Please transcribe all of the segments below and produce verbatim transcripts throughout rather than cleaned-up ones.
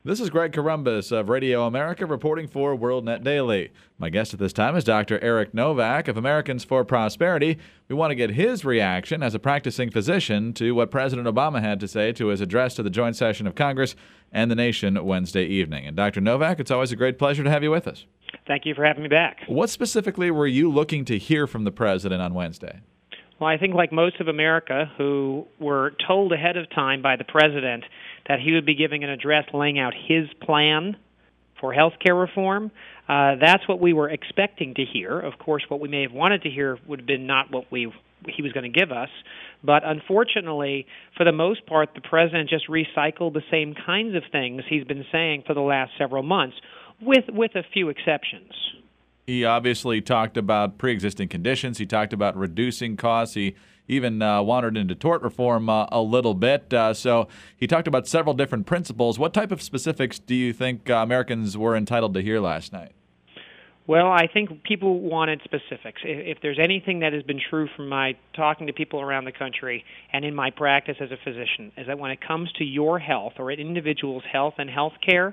This is Greg Corombos of Radio America reporting for WorldNet Daily. My guest at this time is Doctor Eric Novak of Americans for Prosperity. We want to get his reaction as a practicing physician to what President Obama had to say to his address to the joint session of Congress and the nation Wednesday evening. And Doctor Novak, it's always a great pleasure to have you with us. Thank you for having me back. What specifically were you looking to hear from the president on Wednesday? Well, I think like most of America who were told ahead of time by the president that he would be giving an address laying out his plan for health care reform, uh, that's what we were expecting to hear. Of course, what we may have wanted to hear would have been not what we he was going to give us. But unfortunately, for the most part, the president just recycled the same kinds of things he's been saying for the last several months, with with a few exceptions. He obviously talked about pre-existing conditions. He talked about reducing costs. He even uh, wandered into tort reform uh, a little bit. Uh, so he talked about several different principles. What type of specifics do you think uh, Americans were entitled to hear last night? Well, I think people wanted specifics. If, if there's anything that has been true from my talking to people around the country and in my practice as a physician, is that when it comes to your health or an individual's health and health care,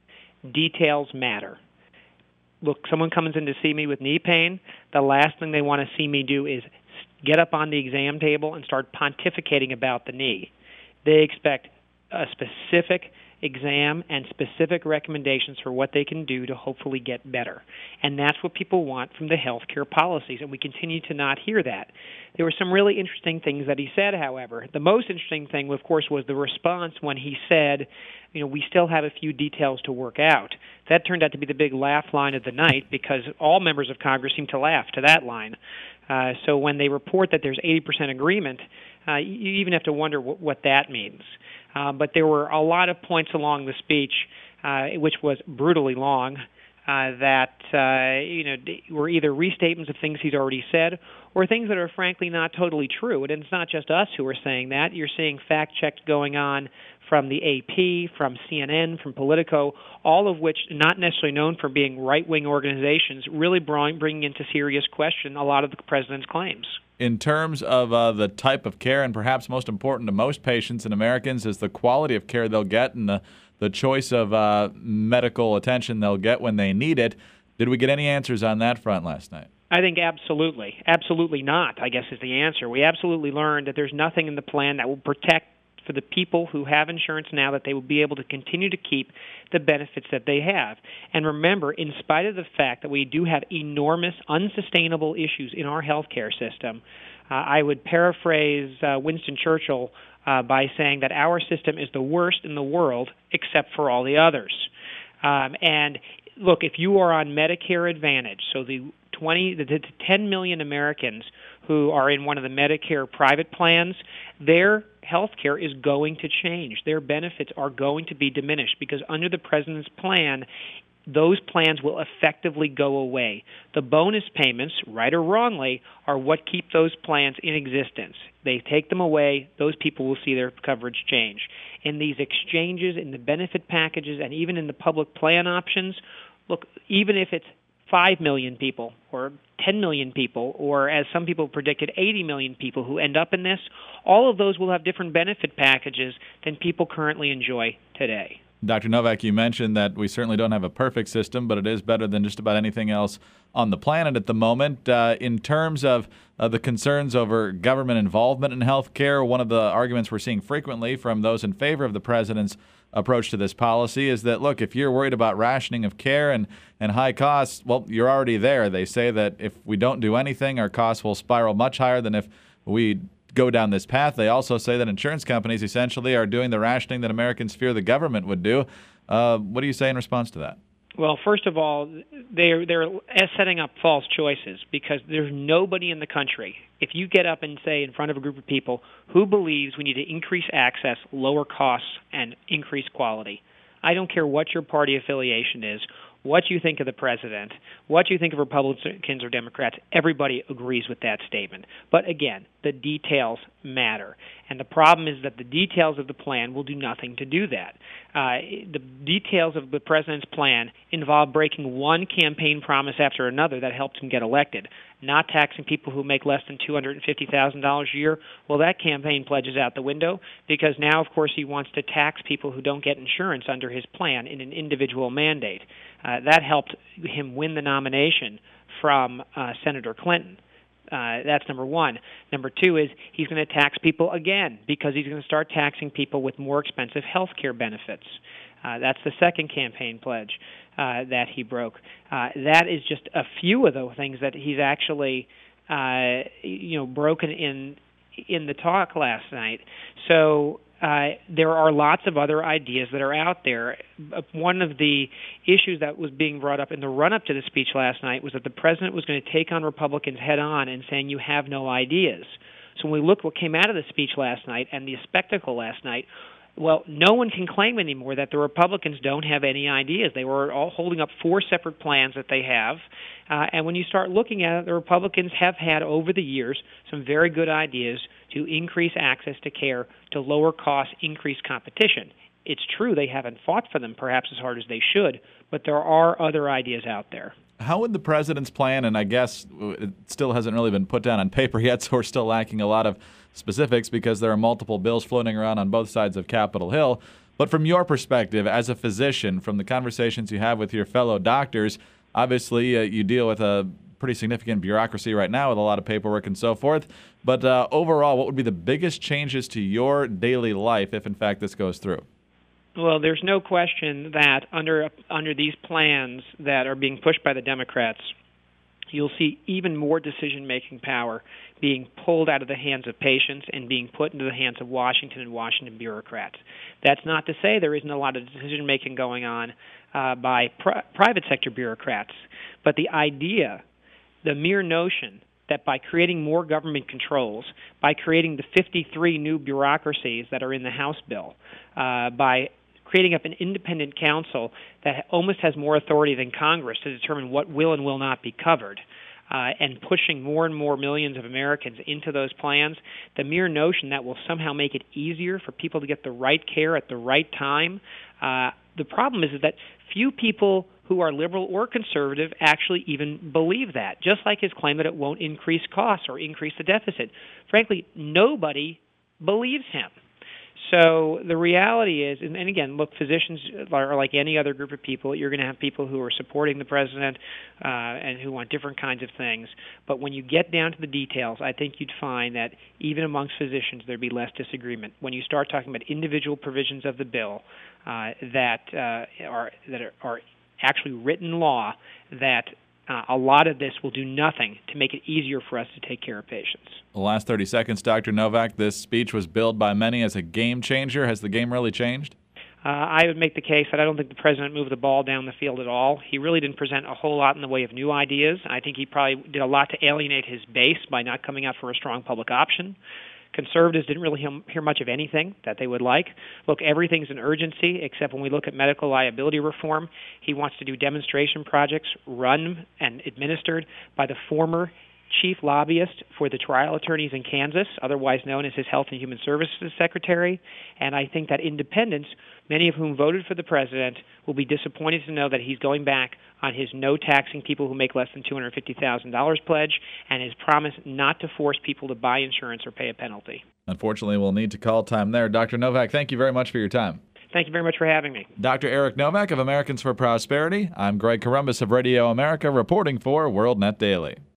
details matter. Look, someone comes in to see me with knee pain, the last thing they want to see me do is get up on the exam table and start pontificating about the knee. They expect a specific exam and specific recommendations for what they can do to hopefully get better. And that's what people want from the healthcare policies, and we continue to not hear that. There were some really interesting things that he said, however. The most interesting thing, of course, was the response when he said, you know, we still have a few details to work out. That turned out to be the big laugh line of the night because all members of Congress seem to laugh to that line. Uh, so when they report that there's eighty percent agreement, uh, you even have to wonder what, what that means. Uh, but there were a lot of points along the speech, uh, which was brutally long, uh, that uh, you know were either restatements of things he's already said or things that are frankly not totally true. And it's not just us who are saying that. You're seeing fact checks going on from the A P, from C N N, from Politico, all of which not necessarily known for being right-wing organizations, really bringing into serious question a lot of the president's claims. In terms of uh, the type of care, and perhaps most important to most patients and Americans, is the quality of care they'll get and the, the choice of uh, medical attention they'll get when they need it. Did we get any answers on that front last night? I think absolutely. Absolutely not, I guess, is the answer. We absolutely learned that there's nothing in the plan that will protect for the people who have insurance now, that they will be able to continue to keep the benefits that they have. And remember, in spite of the fact that we do have enormous, unsustainable issues in our healthcare system, uh, I would paraphrase uh, Winston Churchill uh, by saying that our system is the worst in the world except for all the others. Um, and look, if you are on Medicare Advantage, so the twenty, the, the ten million Americans who are in one of the Medicare private plans, their health care is going to change. Their benefits are going to be diminished because under the president's plan, those plans will effectively go away. The bonus payments, right or wrongly, are what keep those plans in existence. They take them away, those people will see their coverage change. In these exchanges, in the benefit packages, and even in the public plan options, look, even if it's five million people or ten million people, or as some people predicted, eighty million people who end up in this, all of those will have different benefit packages than people currently enjoy today. Doctor Novak, you mentioned that we certainly don't have a perfect system, but it is better than just about anything else on the planet at the moment. Uh, in terms of uh, the concerns over government involvement in health care, one of the arguments we're seeing frequently from those in favor of the president's approach to this policy is that, look, if you're worried about rationing of care and, and high costs, well, you're already there. They say that if we don't do anything, our costs will spiral much higher than if we go down this path. They also say that insurance companies essentially are doing the rationing that Americans fear the government would do. Uh, what do you say in response to that? Well, first of all, they're they're setting up false choices because there's nobody in the country. If you get up and say in front of a group of people who believes we need to increase access, lower costs, and increase quality, I don't care what your party affiliation is, what you think of the president, what you think of Republicans or Democrats, everybody agrees with that statement. But again, the details matter. And the problem is that the details of the plan will do nothing to do that. Uh, the details of the president's plan involve breaking one campaign promise after another that helped him get elected. Not taxing people who make less than two hundred fifty thousand dollars a year, well, that campaign pledge is out the window because now, of course, he wants to tax people who don't get insurance under his plan in an individual mandate. Uh, that helped him win the nomination from uh, Senator Clinton. Uh, that's number one. Number two is he's going to tax people again because he's going to start taxing people with more expensive health care benefits. Uh, that's the second campaign pledge uh, that he broke. Uh, that is just a few of the things that he's actually, uh, you know, broken in in the talk last night. So uh, there are lots of other ideas that are out there. One of the issues that was being brought up in the run-up to the speech last night was that the president was going to take on Republicans head-on and saying, you have no ideas. So when we look what came out of the speech last night and the spectacle last night, well, no one can claim anymore that the Republicans don't have any ideas. They were all holding up four separate plans that they have. Uh, and when you start looking at it, the Republicans have had over the years some very good ideas to increase access to care, to lower costs, increase competition. It's true they haven't fought for them perhaps as hard as they should, but there are other ideas out there. How would the president's plan, and I guess it still hasn't really been put down on paper yet, so we're still lacking a lot of specifics because there are multiple bills floating around on both sides of Capitol Hill. But from your perspective, as a physician, from the conversations you have with your fellow doctors, obviously uh, you deal with a pretty significant bureaucracy right now with a lot of paperwork and so forth. But uh, overall, what would be the biggest changes to your daily life if, in fact, this goes through? Well, there's no question that under under these plans that are being pushed by the Democrats, you'll see even more decision-making power being pulled out of the hands of patients and being put into the hands of Washington and Washington bureaucrats. That's not to say there isn't a lot of decision-making going on uh, by pri- private sector bureaucrats, but the idea, the mere notion that by creating more government controls, by creating the fifty-three new bureaucracies that are in the House bill, uh, by creating up an independent council that almost has more authority than Congress to determine what will and will not be covered, uh, and pushing more and more millions of Americans into those plans, the mere notion that will somehow make it easier for people to get the right care at the right time. Uh, the problem is that few people who are liberal or conservative actually even believe that, just like his claim that it won't increase costs or increase the deficit. Frankly, nobody believes him. So the reality is, and, and again, look, physicians are like any other group of people. You're going to have people who are supporting the president uh, and who want different kinds of things. But when you get down to the details, I think you'd find that even amongst physicians, there'd be less disagreement. When you start talking about individual provisions of the bill uh, that uh, are that are, are actually written law, that Uh, a lot of this will do nothing to make it easier for us to take care of patients. The last thirty seconds, Doctor Novak, this speech was billed by many as a game changer. Has the game really changed? Uh, I would make the case that I don't think the president moved the ball down the field at all. He really didn't present a whole lot in the way of new ideas. I think he probably did a lot to alienate his base by not coming out for a strong public option. Conservatives didn't really hear much of anything that they would like. Look, everything's an urgency, except when we look at medical liability reform. He wants to do demonstration projects run and administered by the former chief lobbyist for the trial attorneys in Kansas, otherwise known as his Health and Human Services Secretary. And I think that independents, many of whom voted for the president, will be disappointed to know that he's going back on his no taxing people who make less than two hundred fifty thousand dollars pledge and his promise not to force people to buy insurance or pay a penalty. Unfortunately, we'll need to call time there. Doctor Novak, thank you very much for your time. Thank you very much for having me. Doctor Eric Novak of Americans for Prosperity. I'm Greg Corombos of Radio America reporting for WorldNet Daily.